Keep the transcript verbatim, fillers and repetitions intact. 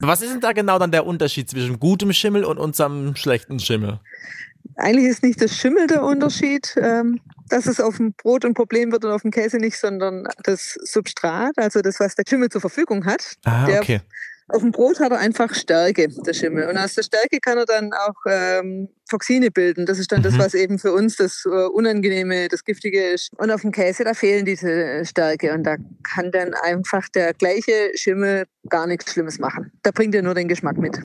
Was ist denn da genau dann der Unterschied zwischen gutem Schimmel und unserem schlechten Schimmel? Eigentlich ist nicht das Schimmel der Unterschied, ähm, dass es auf dem Brot ein Problem wird und auf dem Käse nicht, sondern das Substrat, also das, was der Schimmel zur Verfügung hat. Ah, Der okay. Auf dem Brot hat er einfach Stärke, der Schimmel. Und aus der Stärke kann er dann auch ähm, Toxine bilden. Das ist dann das, Mhm. was eben für uns das äh, Unangenehme, das Giftige ist. Und auf dem Käse, da fehlen diese Stärke. Und da kann dann einfach der gleiche Schimmel gar nichts Schlimmes machen. Da bringt er nur den Geschmack mit.